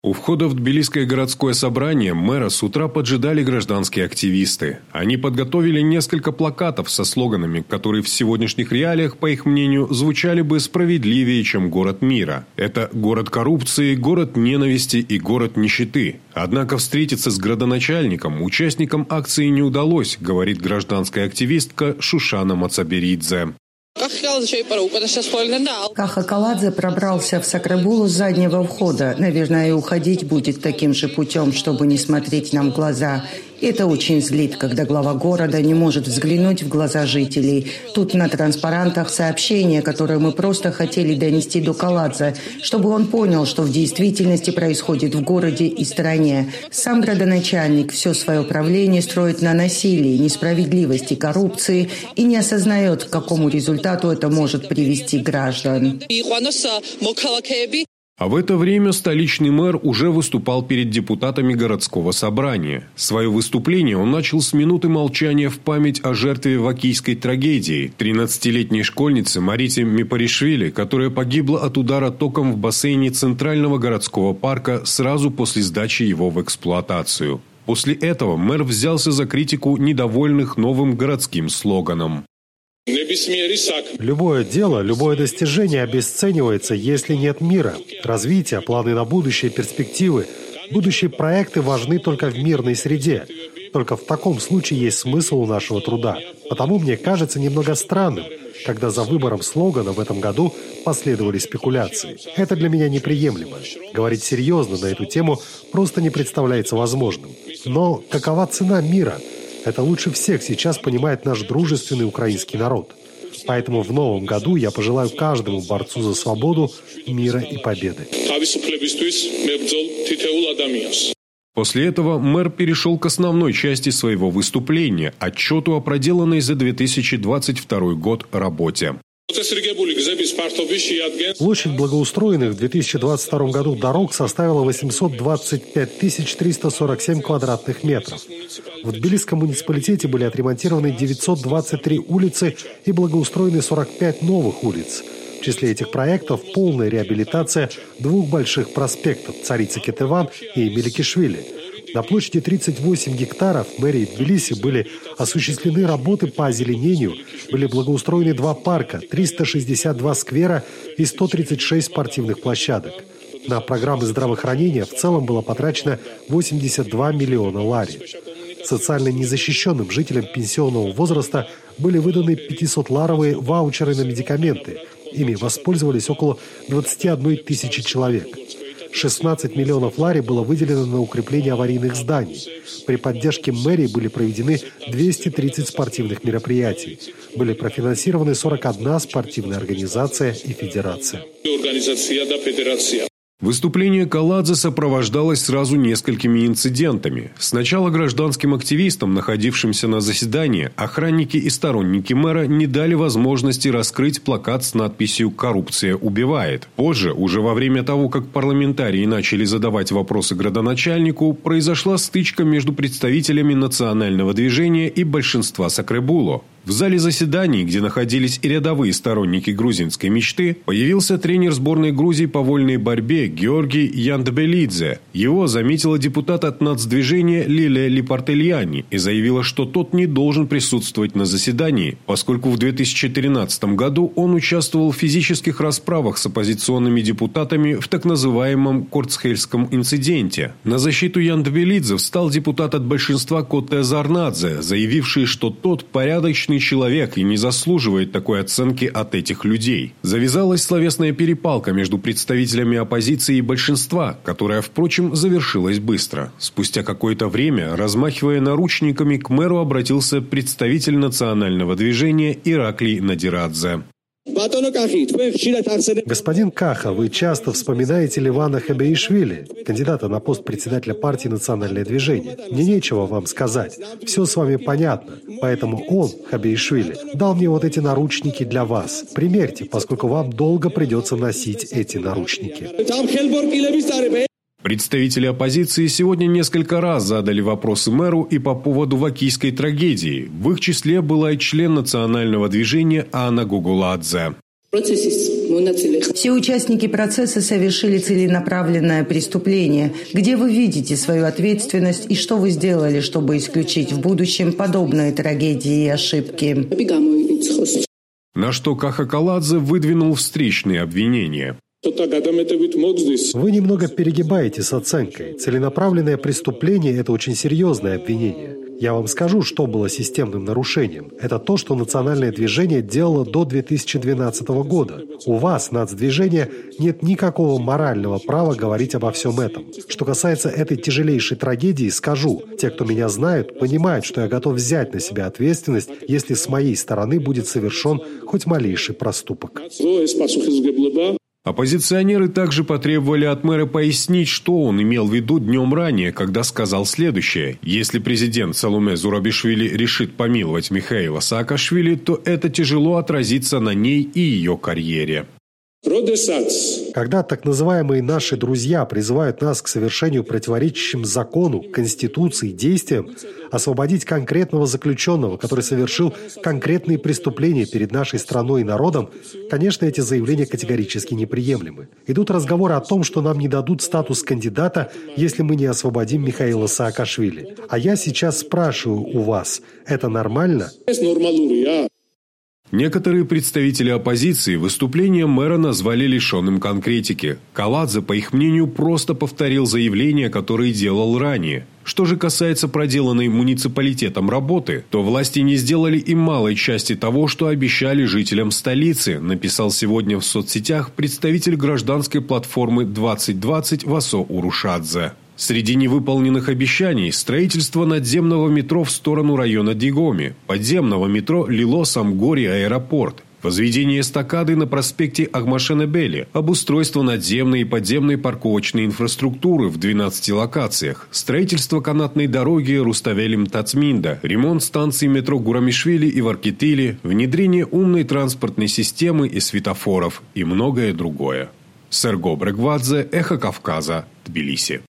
У входа в Тбилисское городское собрание мэра с утра поджидали гражданские активисты. Они подготовили несколько плакатов со слоганами, которые в сегодняшних реалиях, по их мнению, звучали бы справедливее, чем город мира. Это город коррупции, город ненависти и город нищеты. Однако встретиться с градоначальником участникам акции не удалось, говорит гражданская активистка Шушана Мацаберидзе. Каха Каладзе пробрался в Сакрабулу с заднего входа. Наверное, и уходить будет таким же путем, чтобы не смотреть нам в глаза. И это очень злит, когда глава города не может взглянуть в глаза жителей. Тут на транспарантах сообщение, которое мы просто хотели донести до Каладзе, чтобы он понял, что в действительности происходит в городе и стране. Сам градоначальник все свое правление строит на насилии, несправедливости, коррупции и не осознает, к какому результату это может привести граждан. А в это время столичный мэр уже выступал перед депутатами городского собрания. Свое выступление он начал с минуты молчания в память о жертве вакийской трагедии – 13-летней школьнице Марите Мипаришвили, которая погибла от удара током в бассейне Центрального городского парка сразу после сдачи его в эксплуатацию. После этого мэр взялся за критику недовольных новым городским слоганом. Любое дело, любое достижение обесценивается, если нет мира, развития, планы на будущее, перспективы. Будущие проекты важны только в мирной среде. Только в таком случае есть смысл у нашего труда. Потому мне кажется немного странным, когда за выбором слогана в этом году последовали спекуляции. Это для меня неприемлемо. Говорить серьезно на эту тему просто не представляется возможным. Но какова цена мира? Это лучше всех сейчас понимает наш дружественный украинский народ. Поэтому в новом году я пожелаю каждому борцу за свободу, мира и победы. После этого мэр перешел к основной части своего выступления – отчету о проделанной за 2022 год работе. Площадь благоустроенных в 2022 году дорог составила 825 347 квадратных метров. В Тбилисском муниципалитете были отремонтированы 923 улицы и благоустроены 45 новых улиц. В числе этих проектов полная реабилитация двух больших проспектов – Царицы Кетеван и Меликишвили. На площади 38 гектаров мэрии Тбилиси были осуществлены работы по озеленению, были благоустроены 2 парка, 362 сквера и 136 спортивных площадок. На программы здравоохранения в целом было потрачено 82 миллиона лари. Социально незащищенным жителям пенсионного возраста были выданы 500-ларовые ваучеры на медикаменты. Ими воспользовались около 21 тысячи человек. 16 миллионов лари было выделено на укрепление аварийных зданий. При поддержке мэрии были проведены 230 спортивных мероприятий. Были профинансированы 41 спортивная организация и федерация. Выступление Каладзе сопровождалось сразу несколькими инцидентами. Сначала гражданским активистам, находившимся на заседании, охранники и сторонники мэра не дали возможности раскрыть плакат с надписью «Коррупция убивает». Позже, уже во время того, как парламентарии начали задавать вопросы градоначальнику, произошла стычка между представителями национального движения и большинства Сакрабулу. В зале заседаний, где находились и рядовые сторонники грузинской мечты, появился тренер сборной Грузии по вольной борьбе Георгий Яндбелидзе. Его заметила депутат от нацдвижения Лилия Липартельяни и заявила, что тот не должен присутствовать на заседании, поскольку в 2013 году он участвовал в физических расправах с оппозиционными депутатами в так называемом Корцхельском инциденте. На защиту Яндбелидзе встал депутат от большинства Котте Зарнадзе, заявивший, что тот порядочный человек и не заслуживает такой оценки от этих людей. Завязалась словесная перепалка между представителями оппозиции и большинства, которая, впрочем, завершилась быстро. Спустя какое-то время, размахивая наручниками, к мэру обратился представитель национального движения Ираклий Надирадзе. Господин Каха, вы часто вспоминаете Левана Хабеишвили, кандидата на пост председателя партии «Национальное движение». Мне нечего вам сказать. Все с вами понятно. Поэтому он, Хабеишвили, дал мне вот эти наручники для вас. Примерьте, поскольку вам долго придется носить эти наручники. Представители оппозиции сегодня несколько раз задали вопросы мэру и по поводу вакийской трагедии. В их числе была и член национального движения Анна Гугуладзе. Все участники процесса совершили целенаправленное преступление. Где вы видите свою ответственность и что вы сделали, чтобы исключить в будущем подобные трагедии и ошибки? На что Кахакаладзе выдвинул встречные обвинения. Вы немного перегибаете с оценкой. Целенаправленное преступление – это очень серьезное обвинение. Я вам скажу, что было системным нарушением. Это то, что национальное движение делало до 2012 года. У вас, нацдвижения, нет никакого морального права говорить обо всем этом. Что касается этой тяжелейшей трагедии, скажу. Те, кто меня знают, понимают, что я готов взять на себя ответственность, если с моей стороны будет совершен хоть малейший проступок. Оппозиционеры также потребовали от мэра пояснить, что он имел в виду днем ранее, когда сказал следующее. Если президент Саломе Зурабишвили решит помиловать Михаила Саакашвили, то это тяжело отразится на ней и ее карьере. Когда так называемые наши друзья призывают нас к совершению противоречащим закону, Конституции действиям, освободить конкретного заключенного, который совершил конкретные преступления перед нашей страной и народом, конечно, эти заявления категорически неприемлемы. Идут разговоры о том, что нам не дадут статус кандидата, если мы не освободим Михаила Саакашвили. А я сейчас спрашиваю у вас, это нормально? Некоторые представители оппозиции выступление мэра назвали лишенным конкретики. Каладзе, по их мнению, просто повторил заявления, которые делал ранее. Что же касается проделанной муниципалитетом работы, то власти не сделали и малой части того, что обещали жителям столицы, написал сегодня в соцсетях представитель гражданской платформы «2020» Васо Урушадзе. Среди невыполненных обещаний – строительство надземного метро в сторону района Дигоми, подземного метро Лило-Самгори-Аэропорт, возведение эстакады на проспекте Агмашенебели, обустройство надземной и подземной парковочной инфраструктуры в 12 локациях, строительство канатной дороги Руставелем-Тацминда, ремонт станций метро Гурамишвили и Варкетили, внедрение умной транспортной системы и светофоров и многое другое. Серго Брегвадзе, Эхо Кавказа, Тбилиси.